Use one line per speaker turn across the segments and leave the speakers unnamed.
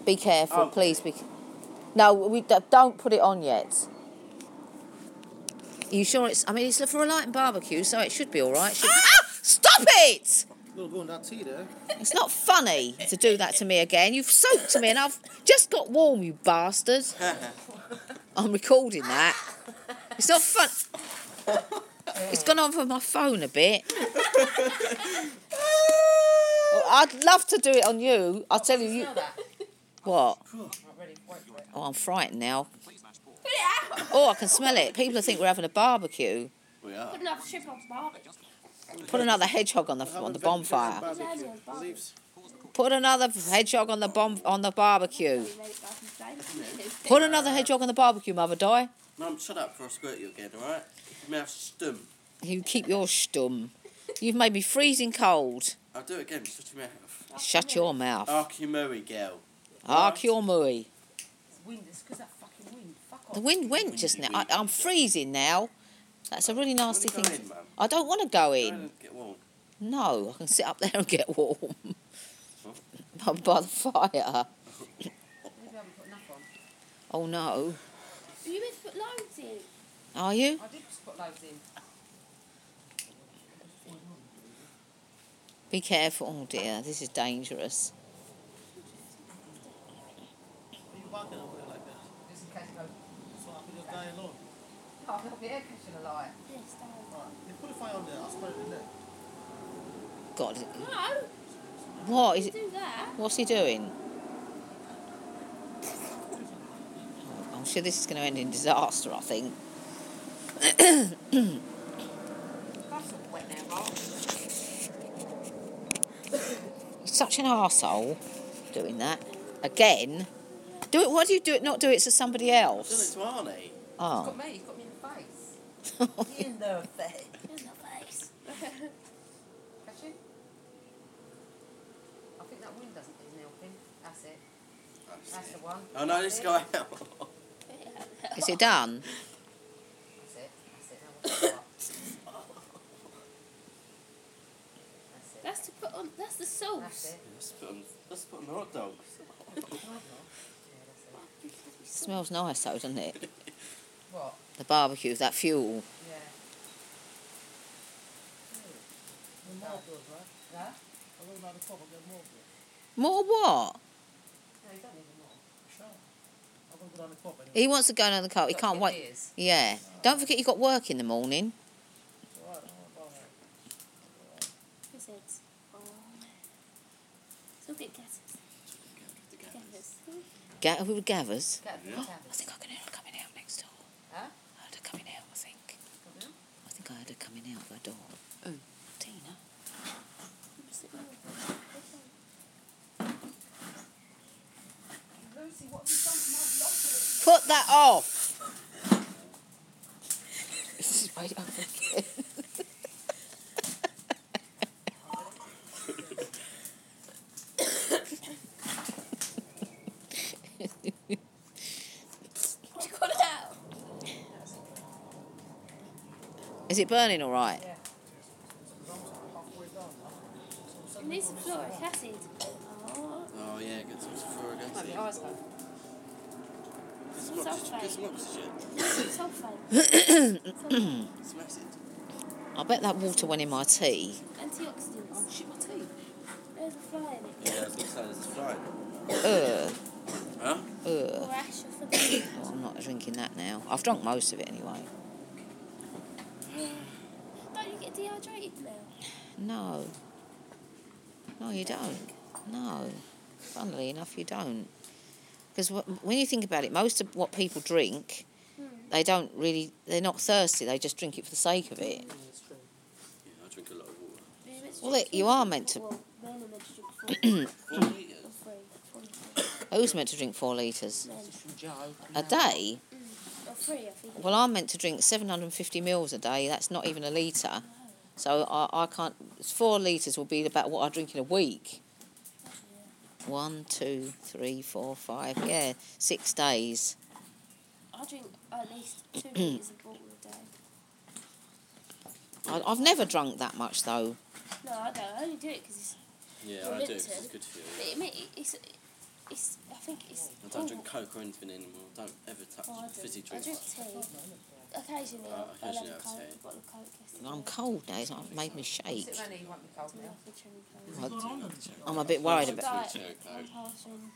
Be careful, please. No, don't put it on yet. Are you sure it's... I mean, it's for a light and barbecue, so it should be all right. Stop it!
Go on that tea there.
It's not funny to do that to me again. You've soaked me and I've just got warm, you bastard. I'm recording that. It's not fun. It's gone on for my phone a bit. I'd love to do it on you. I'll tell you. What? Oh, I'm frightened now. Oh, I can smell it. People think we're having a barbecue.
We are.
Put another ship on the barbecue.
Put another hedgehog on the bonfire. Put another hedgehog on the barbecue. Put another hedgehog on the barbecue, Mother Di.
Mum, shut up before I squirt you again, alright? Your mouth's stum.
You keep yours stum. You've made me freezing cold.
I'll do it again, shut your mouth.
Shut your mouth.
Ark your Murray, girl.
Ark your mooey.
Wind, it's because that fucking wind. Fuck off.
The wind went just now. I'm freezing now. That's a really nasty thing.
In, Mum?
I don't want to go
Go
in.
Get warm.
No, I can sit up there and get warm. By the fire.
Maybe I haven't put enough on.
Oh no.
You meant to put loads in.
Are you?
I did just put loads in.
Be careful. Oh dear, this is dangerous.
Are you walking over there like that?
Just in case it goes.
So I can just die alone.
Oh, I've got the air catching a light.
Yes, darling.
Alright. You put a fire on there, I'll spread it in there.
God.
No,
What is it?
do that.
What's he doing? I'm sure this is going to end in disaster, I think.
That's all wet now, Mark.
You're such an arsehole doing that. Again. Do it. Why do you do it? Not do it to somebody
I've
else.
done it to Arnie.
He's
Oh.
got me, he's got me in the face. In the face.
In the face.
Catch it? I think that wind isn't helping. That's it. That's the one.
Oh no, let's go out.
Is it done?
That's it. That's it. That was That's it.
That's to put on. That's the sauce.
That's it.
Let's put on the hot dogs.
Yeah, that's it.
Smells nice though, doesn't it?
What?
The barbecue, that fuel.
Yeah.
More bills, right?
Huh?
I'll go down the pub and get more bills.
More what?
No, you don't need them all.
Sure. I'll go down the pub anyway.
He wants to go down the car. He
Got to
can't
get
wait.
beers.
Yeah. Don't forget you got work in the morning.
It's alright, don't worry about it.
Who said? Oh. So get gases. Gases.
Who Gavers?
Get a
Yeah.
bit
I
of
think I can hear her coming out next door.
Huh?
I heard her coming out, I think.
Come on.
I think I heard her coming out the door. Oh, Tina.
Lucy, what have you done to my locket?
Put that off! This is right over again.
You got it out.
Is it burning all right?
Yeah.
It needs some fluoric acid. Oh.
Oh yeah, get some fluoric
Might
acid.
be eyes go.
Get some oxygen.
Sulfate.
Some acid.
I bet that water went in my tea.
Antioxidants.
Shit, my teeth.
There's a fly in it.
Yeah, I was going to say there's a fly.
Ugh.
Huh?
Ugh.
Or ash or something.
Well, I'm not drinking that now. I've drunk most of it anyway.
Don't you get dehydrated now?
No. No, you don't. No. Funnily enough, you don't. Because when you think about it, most of what people drink, they don't really, they're not thirsty, they just drink it for the sake of it.
Yeah, I drink a lot of water.
You're meant to
Well,
drink
you are meant to.
Well, men are meant to drink
4 litres.
3.
Who's meant to drink 4 litres?
Men.
From Joe.
A day?
Or 3, I think.
Well, I'm meant to drink 750 mils a day. That's not even a litre. So I can't. 4 litres will be about what I drink in a week. 1, 2, 3, 4, 5. Yeah, 6 days.
I drink at least 2 litres of water a day.
I've never drunk that much though.
No, I don't. I only do it because it's
Yeah,
Or
I do, 'cause
Lipton.
it's good for you.
It's I think it's.
I don't drink Coke or anything anymore. Don't ever touch
Oh, I
fizzy
do. I
drinks.
drink tea. Occasionally, I'll
occasionally
have a
I'll
Coke.
tea.
A bottle of Coke yesterday.
I'm cold now. It's like made me shake.
Sit around here, you won't be cold now.
Love the cherry Coke.
I'm a bit worried
Cherry
about.
Cherry
I'm
Coke.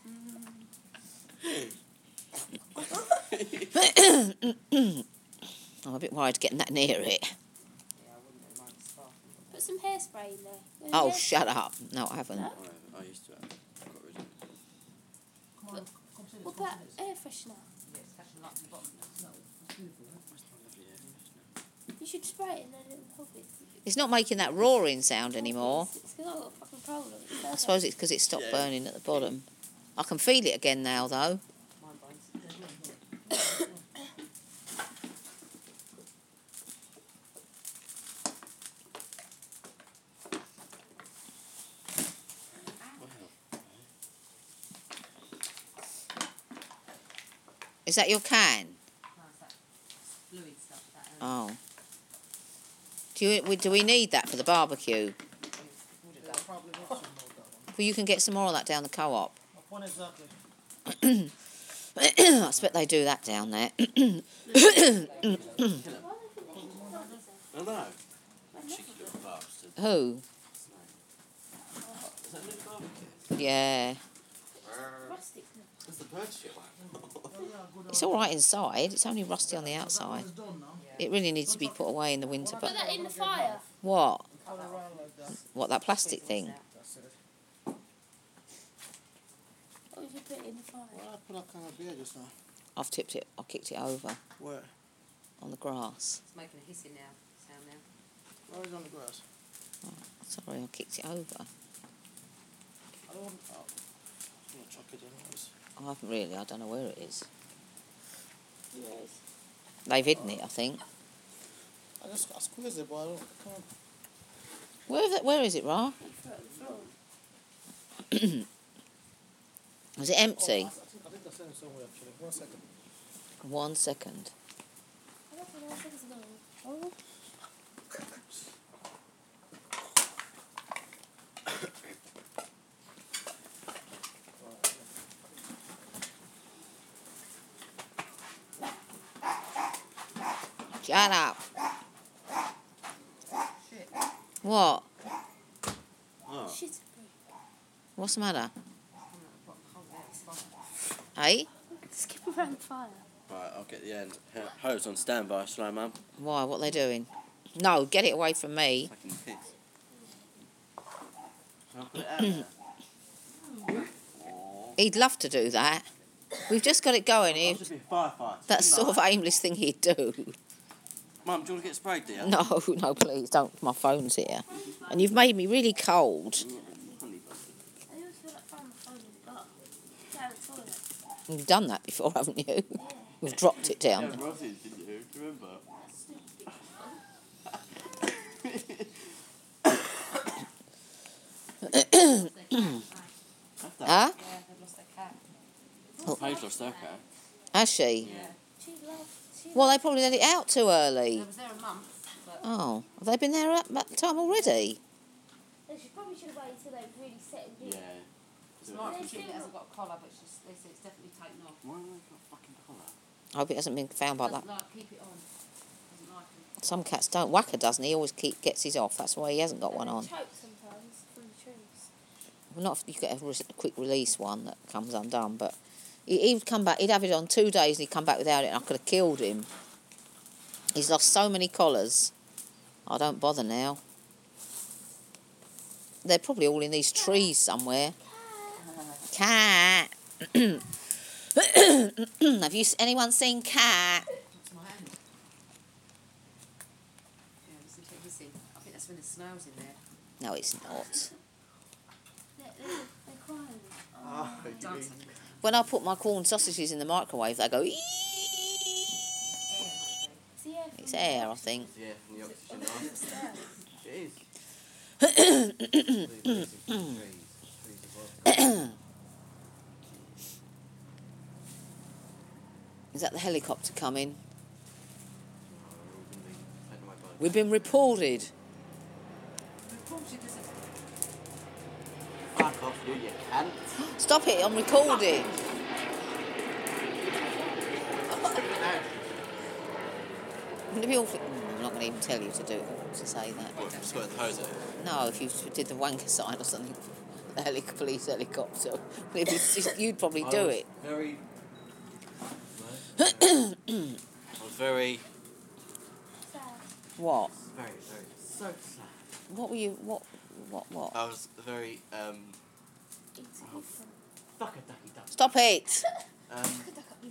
passing.
I'm a bit worried getting that near it.
Yeah, I wouldn't do mine. It's far from
Put some hairspray in there.
Oh,
Hairspray.
shut up! No, I haven't.
No?
I used to have. Got rid of it.
What about air freshener?
Yeah, it's catching light from the bottom.
Lovely air freshener.
You should spray it and then it'll help it.
It's not making that roaring sound anymore.
It's because I've got a fucking problem.
I suppose it's because it stopped
Yeah.
burning at the bottom. I can feel it again now, though.
Mine burns.
Is that your can?
No, it's that fluid stuff. That,
Oh. Do we need that for the barbecue? Well, you can get some more of that down the co-op.
When exactly?
I expect they do that down there.
I know. Cheeky little bastard.
Who?
Is that new barbecue?
Yeah.
Rustic.
That's the bird shit one.
It's all right inside. It's only rusty on the outside. It really needs to be put away in the winter.
Put
But
that in the fire.
what?
All around like that.
What, that plastic thing?
That's it.
Or you should put it in the fire.
Well, I put that kind of beer just now.
I've tipped it. I kicked it over
Where?
on the grass.
It's making a hissing now. Sound now.
Where is it on the grass?
Sorry, I kicked it over.
I don't want. Oh, I'm gonna chuck it anyways.
I haven't really. I don't know where it is.
Yes.
They've hidden it, I think.
I squeezed it, but I can't.
Where is it, Ra?
Throw it on the floor.
Is it empty?
I think I sent it somewhere actually. 1 second.
1 second.
I don't know if it's another one.
Shut up.
Shit.
What?
Oh.
Shit.
What's the matter?
Hold that. It's fine.
Hey?
Skip around the fire.
Right, I'll get the end. Hose on standby, shall I, Mum?
Why? What are they doing? No, get it away from me.
Fucking piss. Shall I put it out there?
He'd love to do that. We've just got it going.
I should be a firefighter.
That's the sort of aimless thing he'd do.
Mum, do you want to get sprayed, dear?
No, no, please don't. My phone's here. And you've made me really cold.
Honey bun.
I always feel like throwing my phone in the dark. Down the toilet.
You've done that before, haven't you?
Yeah.
You've dropped it
Yeah,
down.
Rosie, didn't you? Do you remember?
Huh?
Yeah, they've lost their cat.
Paige lost her cat.
Has she?
Yeah.
She loves.
Well, they probably let it out too early.
They was there a month, but
Oh, have they been there at that time already?
She probably should have waited until they really settled in.
Yeah.
it's right for it hasn't got a collar, but they say it's definitely taken off.
Why have they got a fucking collar?
I hope it hasn't been found by that.
Doesn't like keep it on. Doesn't like it.
Some cats don't. Wacker doesn't. He always gets his off. That's why he hasn't got one on.
Choke sometimes from the trees.
Well, not if you get a quick release one that comes undone, but he'd come back. He'd have it on 2 days and he'd come back without it, and I could have killed him. He's lost so many collars. I don't bother now. They're probably all in these trees somewhere. Cat. Have anyone seen Cat?
That's my hand. Yeah, listen to it hissing. I think that's when the snail's in there.
No, it's not.
They're crying.
Ah,
Dancing.
When I put my corn sausages in the microwave, they go. "Ee."
It's the air from
It's air, I think.
Yeah, from the oxygen line. It is.
Is that the helicopter coming?
Taken away by the-
We've been reported.
Reported as a
Fuck off you, you cunt.
Stop it, I'm recording. Wouldn't it be awful? I'm not going to even tell you to say that.
What, squirt the hose out?
No, if you did the wanker sign or something, the police helicopter, you'd probably do it.
Very. I was very,
Sad.
What?
very, so sad.
What were you? What?
I was very,
It's
Oh. fuck a ducky duck.
Stop it!
Um,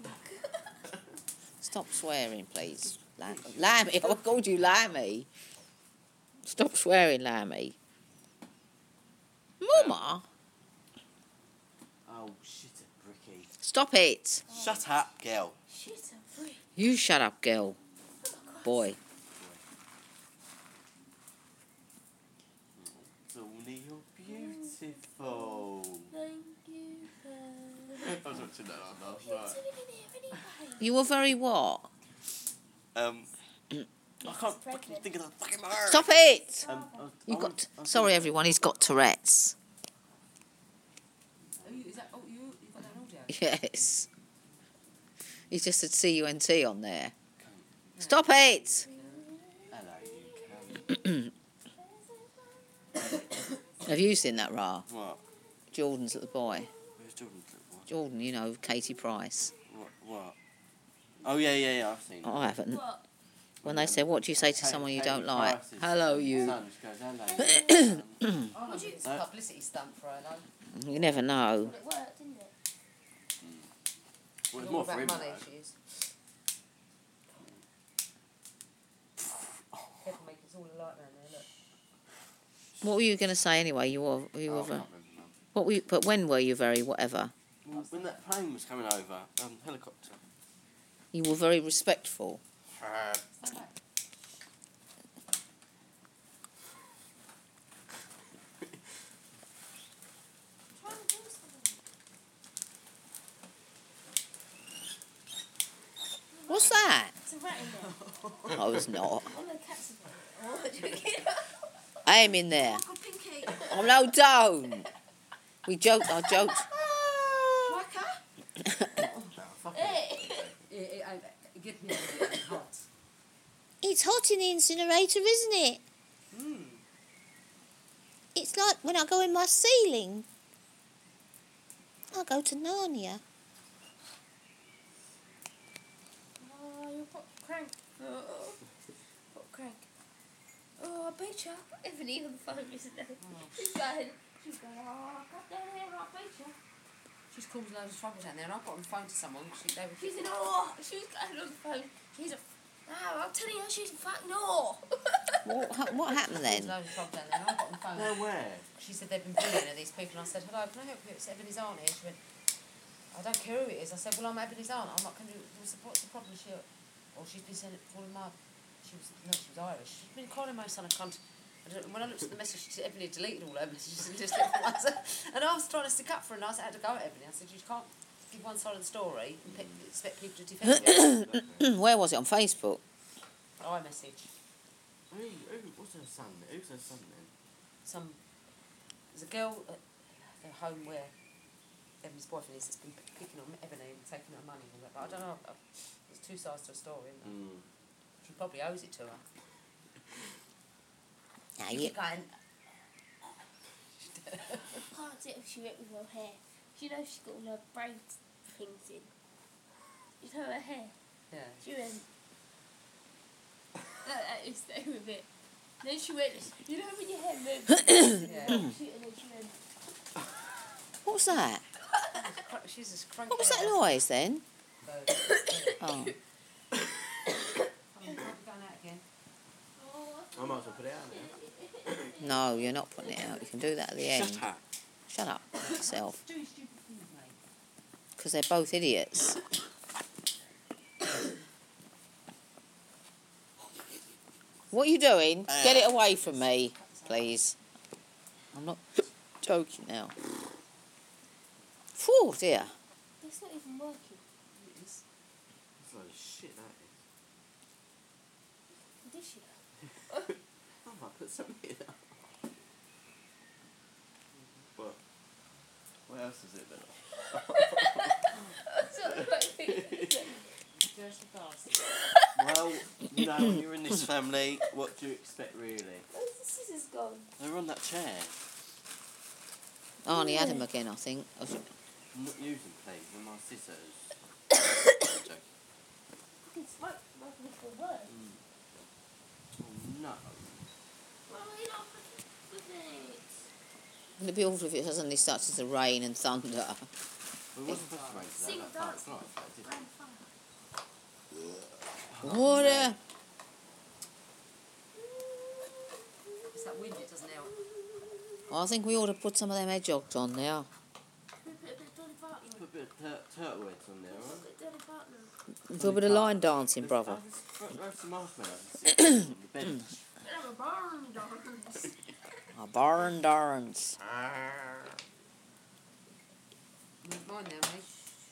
Stop swearing, please. Lammy, I called you Lammy. Stop swearing, Lammy. Mama,
oh, shit it, Bricky.
stop it.
Shut up, girl.
Shit, I'm free.
You shut up, girl.
Oh my God.
Boy.
Tony, you're beautiful.
Thank you.
I was watching that on last
You're
night.
doing in here anyway.
You were very what?
I can't
pregnant.
fucking think of the fucking word.
Stop it!
You
Sorry, everyone, he's got Tourette's.
Oh, is that? Oh, you got that audio?
Yes. He just said CUNT on there. Stop it!
Hello, you cunt.
Have you seen that, Ra?
What?
Jordan's little boy.
Where's Jordan's little boy?
Jordan, you know, Katie Price.
What? Oh, yeah, I've seen it.
I haven't.
What?
When they say, what do you say to someone you don't like?
Price's
Hello, you.
son just goes, hello.
Oh, no, it's a publicity stunt for her, though.
You never know.
Well, it worked, didn't it?
Well, it's
All
more for
about
him,
money,
though.
she is. Careful, mate, it's all a light round there, look.
What were you going to say anyway? You were
Oh, I can't
very,
remember now.
what were you, but when were you very whatever?
Well, when that plane was coming over, helicopter.
You were very respectful.
Try and do something.
What's that?
It's a rat in there.
I was not.
Oh, no, cats are there. Oh, joking.
I am in there.
Uncle Pinky.
Oh no, don't. We joked. I joked.
Whacker. Hey.
Get me a bit hot.
It's hot in the incinerator, isn't it? It's like when I go in my ceiling. I go to Narnia.
Oh, you're pop crank. Oh, pop crank. Oh, I bet you. Ebony on the phone yesterday. She's going, oh, God damn it, I bet you.
She's caused loads of trouble down there, and I got on the phone to someone. They were
She said, oh, she was going on the phone. She's a, no, I'm telling you, she's a fuck no.
What happened
caused
then?
loads of trouble down there, and I got on the phone.
No, where?
She said they've been bullying her, these people, and I said, hello, can I help you? It's Ebony's aunt here. She went, I don't care who it is. I said, well, I'm Ebony's aunt. I'm not going to do, what's the problem? She's been saying it calling my, she was Irish. She's been calling my son a cunt. When I looked at the message, she said Ebony had deleted all her messages and just left ones. And I was trying to stick up for her, and I had to go at Ebony. I said, you can't give one side of the story and expect people to defend you.
Where was it? On Facebook?
iMessage.
What's her son? Who's her son then?
There's a girl at the home where Ebony's boyfriend is that's been picking on Ebony and taking her money and all that. But I don't know. There's two sides to a story, isn't there? She probably owes it to her.
Now
She
you,
keep going,
Can't sit if she went with her hair. You know she's got all her braid things in. You know her hair.
yeah.
She went. That is stay with it. Then she went. You know when your hair moves.
Yeah.
And then she went.
what's that?
She's just cranky.
What was that noise then? Oh.
I'm going out again.
I might as well put it out now.
No, you're not putting it out. You can do that at the end.
Shut up.
Shut up yourself.
Doing stupid things, mate.
Because they're both idiots. What are you doing? Get it away from me, please. I'm not joking now. Phew, dear.
It's not even working.
It is.
That's a load of shit, that is.
Did she?
I might put something in there. What? What else is it then?
Dirty bastard.
Well, you know, when you're in this family, what do you expect really?
Where's the scissors gone?
They're on that chair.
Arnie had him again, I think.
I'm not using please, they're my scissors. Joke.
Fucking smoke making me feel worse.
Oh no.
Well, you not fucking with it.
It'd be awful if it suddenly started to rain and thunder.
Well, it wasn't supposed to rain today,
Sing
that
dance.
far, it's not, did it?
Rain fire.
Water!
It's that wind, it doesn't help.
I think we ought to put some of them hedgehogs on now.
Put a bit of Dolly Parton.
Put a bit of turtle heads on there,
Put a
alright?
bit of Dolly Parton.
Do a bit of line dancing, brother.
Have some marshmallows and sit on the bench.
Have a barn dance.
A barn darns.
Mine now, mate.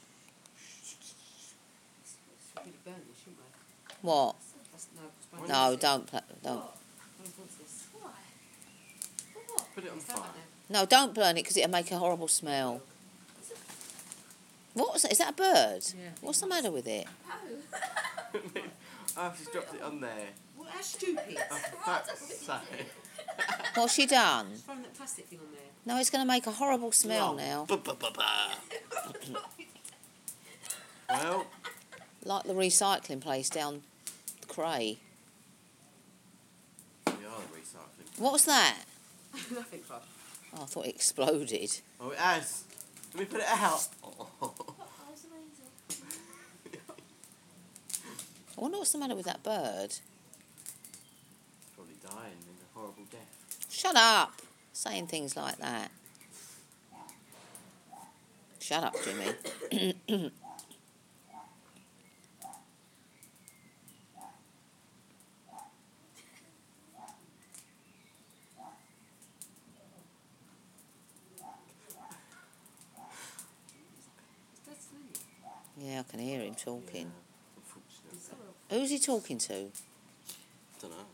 Should really burn this, shouldn't we?
What?
That's, no,
No, don't.
What's this?
Why? For what?
Put it on
What's that
fire.
like now?
No, don't burn it because it'll make a horrible smell. What was that? Is that a bird?
Yeah.
What's the matter with it?
I've just dropped it on there.
Well, how stupid.
Oh, for fuck's sake.
What's she done?
Just throwing that plastic thing on there.
No, it's going to make a horrible smell
No.
now.
Well,
Like the recycling place down the Cray.
we are recycling.
What was that?
Nothing, Club.
Oh, I thought it exploded.
Oh, it has. Let me put it out.
That was amazing.
I wonder what's the matter with that bird.
It's probably dying in a horrible death.
Shut up! Saying things like that. Shut up, Jimmy.
It's dead asleep.
Yeah, I can hear him talking.
Yeah, unfortunately.
Who's he talking to?
Don't know.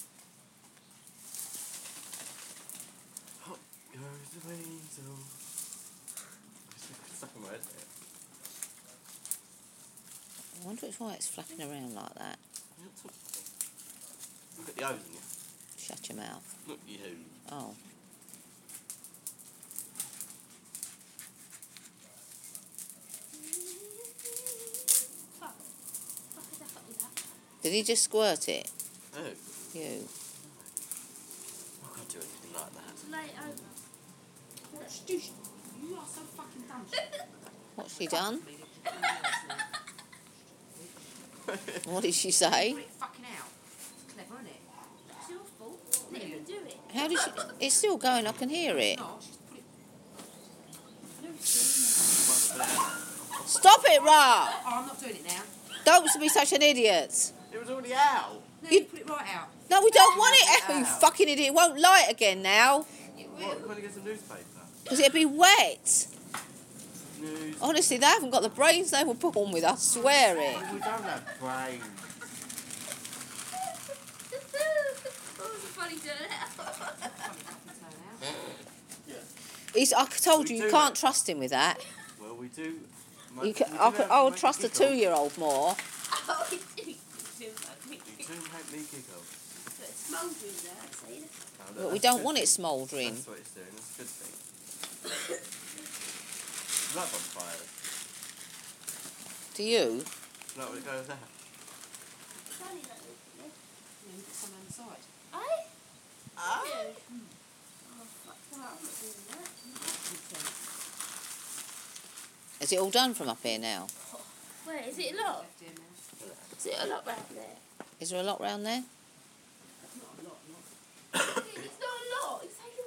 Hop goes the weasel. It's stuck in my head there.
I wonder why it's flapping around like that.
You're not talking to me. Look at the O's in you.
Shut your mouth.
Look you.
Oh.
Fuck. Fuck is that? Fuck is that?
Did he just squirt it?
Oh.
You.
I can't do anything like that.
To lay it over.
You are so fucking dumb.
What's she done?
Put
What did she say?
it fucking out. It's clever, isn't it?
It's your fault. Let me do it.
How did she... It's still going, I can hear it.
No, she's put it.
Stop it, Ra!
Oh, I'm not doing it now.
Don't be such an idiot.
It was already out.
No,
You-
you put it right out.
No, we don't want it out, you fucking idiot. It won't light again now.
It
What?
will.
When it gets a newspaper?
Because it'll be wet.
News.
Honestly, they haven't got the brains they were born with, I swear it.
We don't have brains.
What was the funny turn out?
I told you,
We
you
do
can't
that.
trust him with that.
Well, we do.
You can, I would trust a 2-year-old more.
Oh, it did. It did make me
You do make me giggle.
But it's smouldering there, see?
Oh,
But we
that's
don't
good
want it
thing.
smouldering.
That's what it's doing. That's a good thing. Love on fire.
Do you?
Like when it goes out.
Funny that isn't it?
Yeah, you've got some on the side.
Eh?
Ah.
Oh, fuck that. I'm not doing that.
Is it all done from up here now?
Wait, is it a lot?
Left here now.
Is it a lot round there?
Is there a lot round there?
Not a lot, not.
It's not a lot. It's taking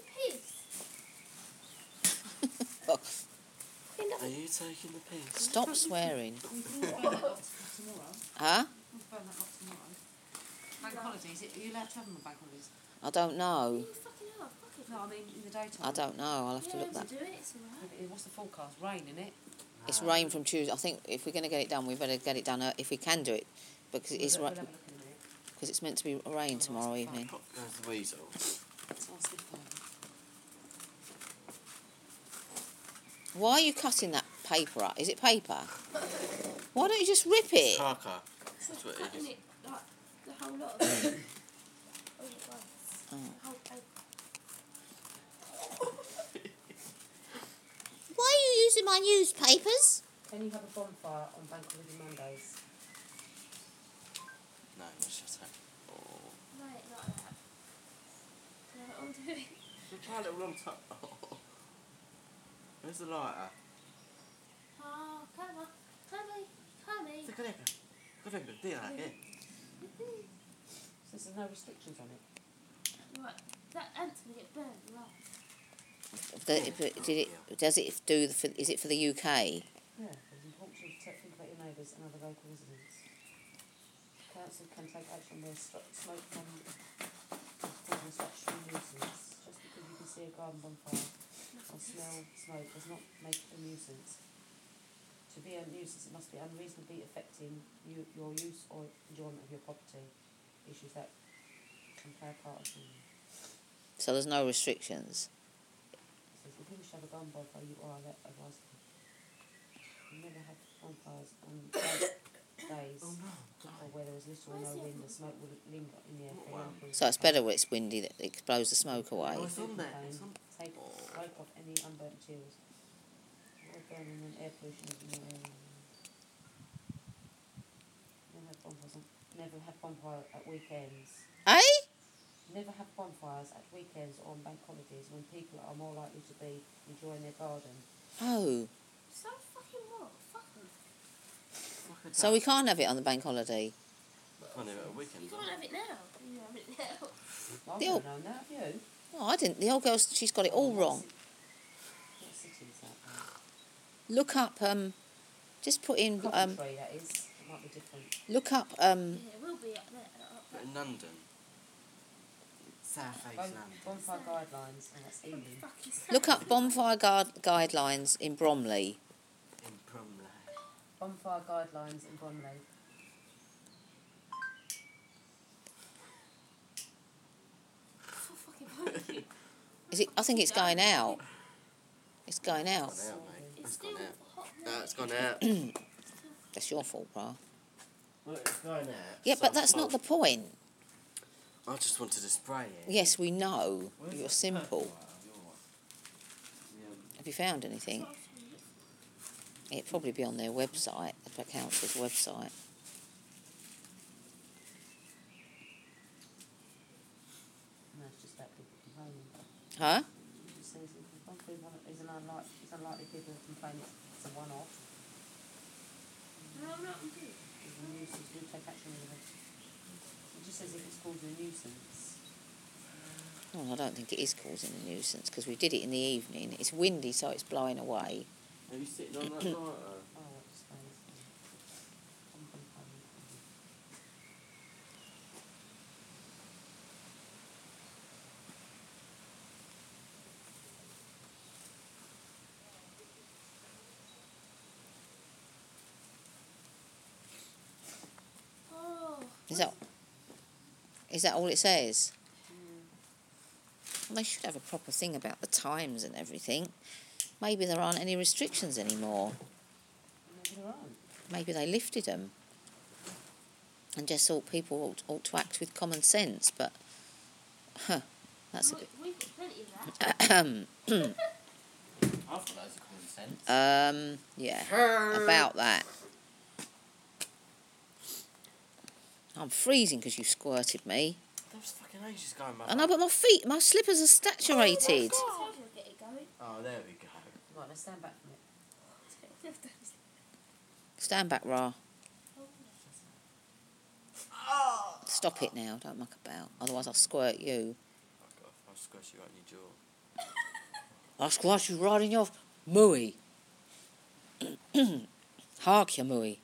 the piss.
Are you taking the piss?
Stop swearing.
We can always burn that lot tomorrow.
Huh?
We'll burn that lot tomorrow. Bank holidays, are you allowed to have them on bank holidays?
I don't know.
You fucking hell. Fuck it.
No, I mean in the daytime.
I don't know. I'll have to
Yeah,
look that.
to do it. It's alright.
What's the forecast? Rain, innit?
It's rain from Tuesday. I think if we're going to get it done, we better get it done if we can do it, because it's
We'll
right,
have a look in a minute.
because it's meant to be rain tomorrow evening.
Pop goes the weasel.
It's all stiff over.
Why are you cutting that paper up? Is it paper? Why don't you just rip it?
Parker. That's what it
Cutting
is.
it like the whole lot of it. All at once.
Oh.
The whole paper.
Why are you using my newspapers?
Can you have a bonfire on Bank Holiday Mondays?
No, shut up. Oh.
No, not that. No, I'm doing.
Try a little long time. Oh. Where's the lighter?
Oh, come on. Come here.
Take a look. Go ahead, do that again.
So there's no restrictions on it.
Right, that ant's gonna get burned, right?
Does it do? Is it for the UK?
Yeah, it's important to think about your neighbours and other local residents. Council can take action where smoke from causing statutory nuisance. Just because you can see a garden bonfire or smell smoke does not make it a nuisance. To be a nuisance, it must be unreasonably affecting your use or enjoyment of your property. Issues that can play a part of the.
So there's no restrictions.
Says if you wish to have a garden bonfire, you are advised to. You never have bonfires on days or where there is little or no wind. The smoke will linger in the air for long periods.
So it's better when it's windy that it blows the smoke away.
Oh, it's on there. It's on.
Take smoke off any unburnt materials. Avoid burning and air pollution in the area. Never have bonfire at weekends.
Eh?
Never have bonfires at weekends or on bank holidays when people are more likely to be enjoying their garden.
Oh.
So fucking what? Fuck 'em.
So we can't have it on the bank holiday.
Can't have it at a weekend.
You can't have it now. You have it now.
I've
The
never
old-
known that, have you?
Oh, I didn't. The old girl, she's got it all wrong.
What city is that?
Look up. Just put in.
Coventry, that is. It might be different.
Look up.
Yeah, it will be up there.
But in London. South East London.
Bonfire guidelines, and that's Ealing.
Fucking
Look up bonfire guidelines in Bromley.
In Bromley.
Bonfire guidelines in Bromley.
so fucking funny.
Is it? I think it's going out. It's going out.
It's gone out, mate.
It's
It's
still
gone out.
hot.
No, it's gone out.
That's your fault, bro.
Well, it's going out.
Yeah,
So
but that's not the point.
I just wanted to spray it.
Yes, we know. You're simple. Have you found anything? It'd probably be on their website, the council's website.
No, it's just that people complaining.
Huh?
It just says it's unlikely people to complain it's a one-off.
No, I'm not. I'm good.
It's a nuisance, we take action with it. It just says if it's causing a nuisance.
Well, I don't think it is causing a nuisance because we did it in the evening. It's windy, so it's blowing away.
Are you sitting on that lighter?
Oh, it explains. I'm complaining.
Oh.
Is that all it says? Well, they should have a proper thing about the times and everything. Maybe there aren't any restrictions anymore.
Maybe there aren't.
Maybe they lifted them and just thought people ought to act with common sense. But, that's a bit.
We've got plenty of that.
I've got loads of common sense.
Yeah, about that. I'm freezing because you squirted me.
That was fucking ages ago, mate.
I know, but my slippers are saturated.
How do I get it going?
Oh, there we go.
Right, let's stand back from it.
Stand back, Ra. Stop it now, don't muck about. Otherwise I'll squirt you.
I'll squash you right in your jaw.
I'll squash you right in your mooey. Hark, your mooey.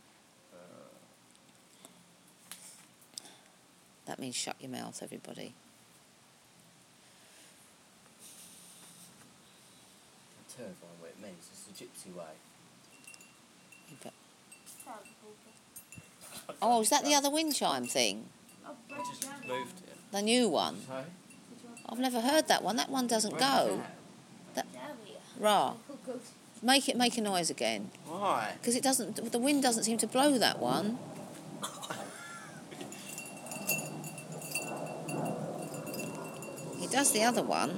That means shut your mouth, everybody.
I'm terrified what it means. It's the gypsy way.
But- Oh, is that the other wind chime thing?
I just moved it.
The new one?
Sorry?
I've never heard that one. That one doesn't go. Ra. make it make a noise again.
Why?
Because it doesn't. The wind doesn't seem to blow that one. It does the other one.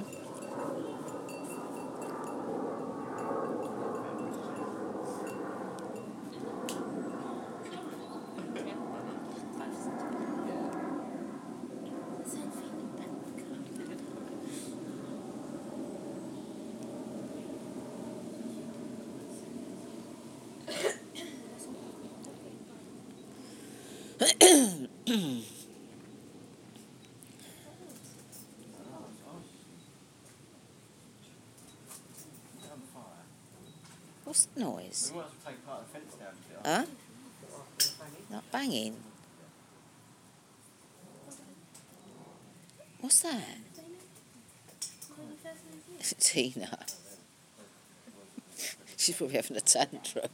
What's the noise?
We might as well take part of the fence down here.
Huh? Not banging. What's that? Tina. She's probably having a tantrum.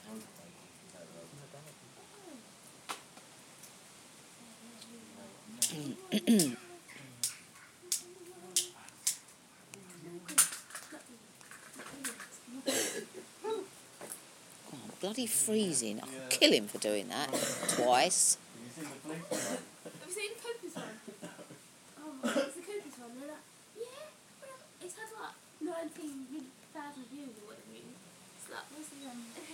Oh, bloody freezing. I could kill him for doing that twice.
Have you seen the police one?
Have you seen Cooper's one? Oh my god, it's the Cooper's one. They're like, yeah, it's had like 19,000 views or whatever it is. It's like, what's the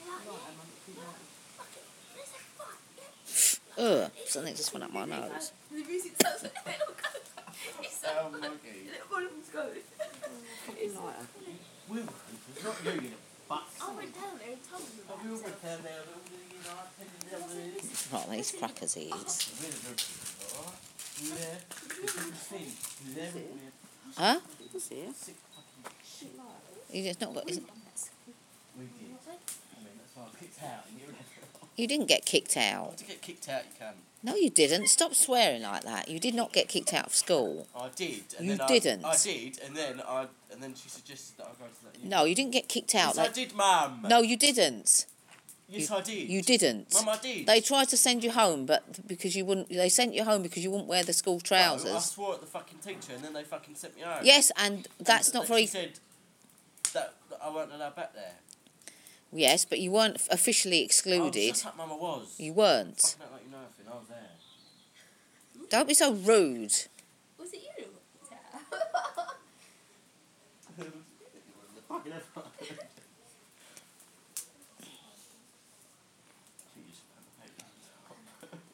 there's a fuck, yeah.
Ugh, something just went up my nose.
The music starts with a little go. It's so
Oh,
funny.
monkey.
Little volume's going. It's so funny.
Will, it's not you, you but.
I went down there and told them about
We all
it.
went down there,
Right, these crackers he eats. Huh? You just not got. You didn't get kicked out.
To get kicked out, you can.
No, you didn't. Stop swearing like that. You did not get kicked out of school.
I did. And
You
then
didn't.
I did, and then she suggested that I go to that.
No, you didn't get kicked out.
Yes, I did, Mum.
No, you didn't.
Yes, I did.
You didn't.
Mum, I did.
They tried to send you home, but because you wouldn't, they sent you home because you wouldn't wear the school
No, I
trousers.
swore at the fucking teacher, and then they fucking sent me home.
Yes, and that's not
She
very.
said that I weren't allowed back there.
Yes, but you weren't officially
Oh,
excluded.
shut up, Mum, I was.
You weren't.
Fucking don't let you know anything. I was there.
Don't be so rude.
Was it you?
Fucking hell. She used to put the paper on top.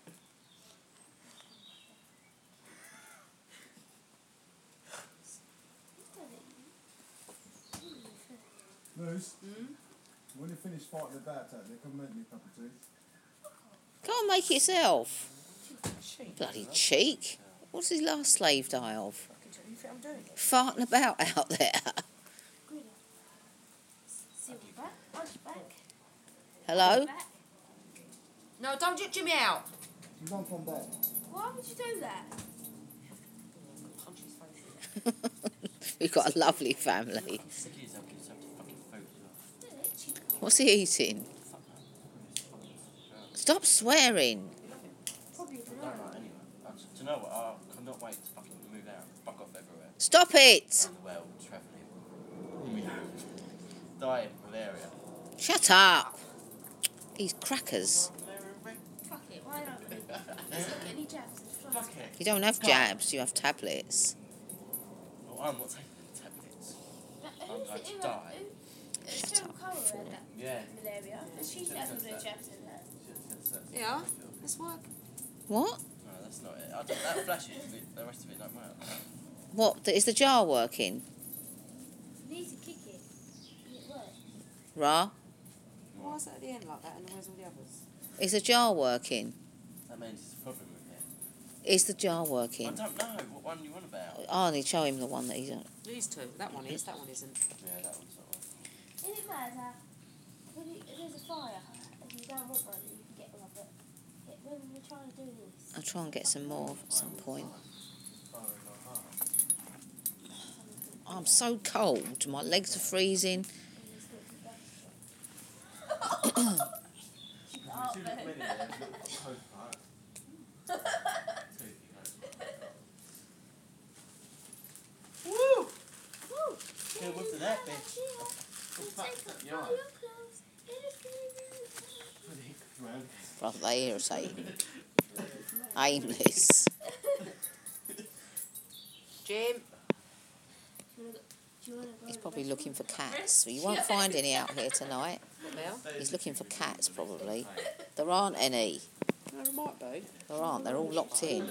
Moose, when you finish fighting about that, they come make me a cup of tea.
Go and make it yourself. Bloody cheek. What's his last slave die of? Farting about out there.
Silverback, hunchback.
Hello?
Back.
No, don't get Jimmy out.
You don't come back.
Why would you do that?
Punch his face.
We've got a lovely family.
Sick of yourself, give yourself to fucking food as well.
What's he eating? Stop swearing.
Probably
I don't know anyway. Do you know what? I cannot wait to fucking move out. Fuck off everywhere.
Stop it.
Around the world, travelling. Dying, malaria.
Shut up. These crackers.
Fuck it, why not? Let's not get any jabs.
Fuck it.
You don't have jabs, you have tablets.
Well, I'm not taking the tablets. I'm going to die.
Shut up, fool.
Yeah.
Malaria. And she's having the jabs in that.
Yeah, let's work.
What?
No, that's not it. That flashes, the rest of it don't matter.
What? Is the jar working?
You need to kick it. It works.
Ra?
Why is it at the end like that and where's all the others?
Is the jar working?
That means it's a problem with it.
Is the jar
I
working?
don't know what one you want about.
Arnie, show him the one that he's on.
These two. That one is, that one isn't.
Yeah, that one's not one.
Isn't it mad how when there's a fire and you don't want one, you can get one, but when we're trying to do this.
I'll try and get some more at some point. I'm so cold. My legs are freezing.
Woo! Yeah, what's that, bitch?
We'll take
You're right.
Rather they irritating. Aimless.
Jim.
He's probably looking for cats. But you won't find any out here tonight.
Mel.
He's looking for cats, probably. There aren't any.
There might be.
There aren't. They're all locked in.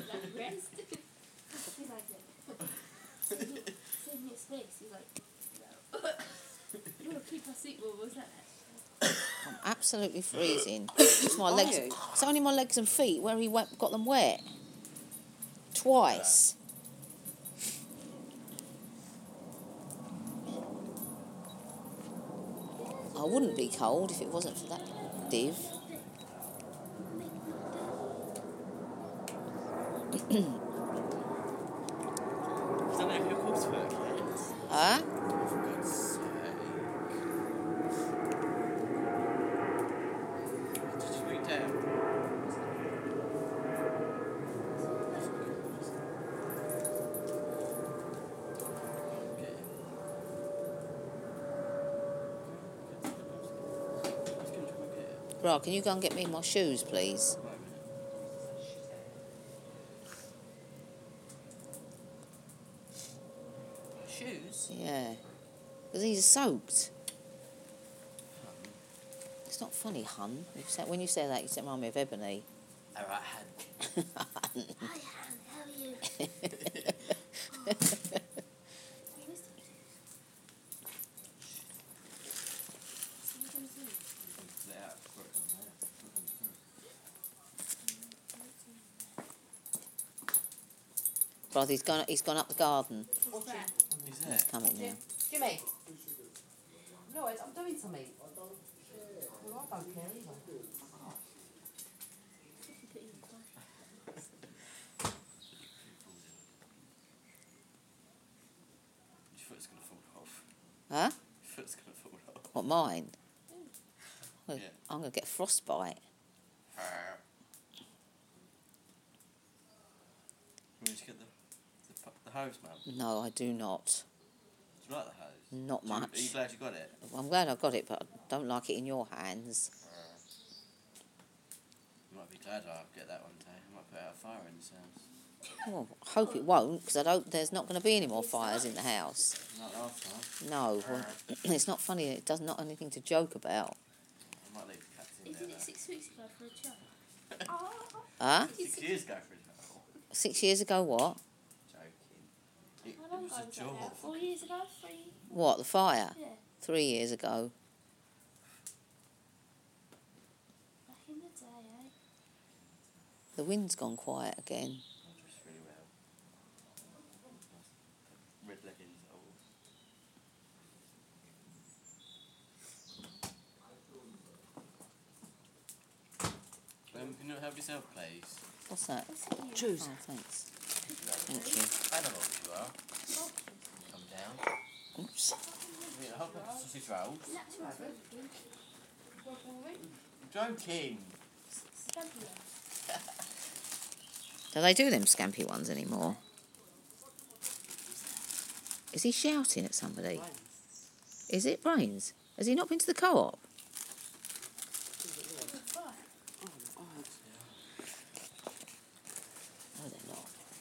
I'm absolutely freezing. It's my legs.
you?
It's only my legs and feet where he got them wet. Twice. I wouldn't be cold if it wasn't for that div.
I don't know if you're called to work yet.
Huh?
For God's sake. Did you read down? Okay. Let's go and try and get it.
Right, can you go and get me my shoes, please?
Wait a minute. Shoes?
Yeah. Because these are soaked. It's not funny, hun. When you say that, you remind me of Ebony.
Alright, hand.
Hi, Han. How are you?
Let out before it comes out.
Brother, he's gone up the garden.
What's that?
Is
He's
that?
coming now.
Jimmy. No, I'm doing something. Well, I don't care either.
Your foot's gonna fall off.
Huh?
Your foot's gonna fall off.
What, mine? Well,
Yeah.
I'm going to get frostbite.
You want to get the hose, Mum?
No, I do not.
Do you like the hose?
Not
Are you
much.
glad you got it?
I'm glad I got it, but I don't like it in your hands.
You might be glad I'll get that one day. I might put out a fire in this house.
Well, I hope it won't, because there's not going to be any more fires in the house.
Not last time.
No, well, it's not funny. It does not anything to joke about.
I might leave the cats in
Isn't
there.
it 6 weeks ago for a child?
Huh?
6 years ago for example.
6 years ago, what?
Joking. It
How long
was
ago
a
was that now?
job.
4 years ago? 3?
What, the fire?
Yeah.
3 years ago.
Back in the day, eh?
The wind's gone quiet again.
I dressed really well. Red leggings. Oh. Can you help yourself, please?
What's that?
Choose.
Oh, thanks. Thank you.
Animal you are. Come down.
Oops.
Yeah, a whole pack of sausage rolls.
Natural food.
Joking.
Scampi.
Do they do them scampy ones anymore? Is he shouting at somebody? Is it Brains? Has he not been to the co-op?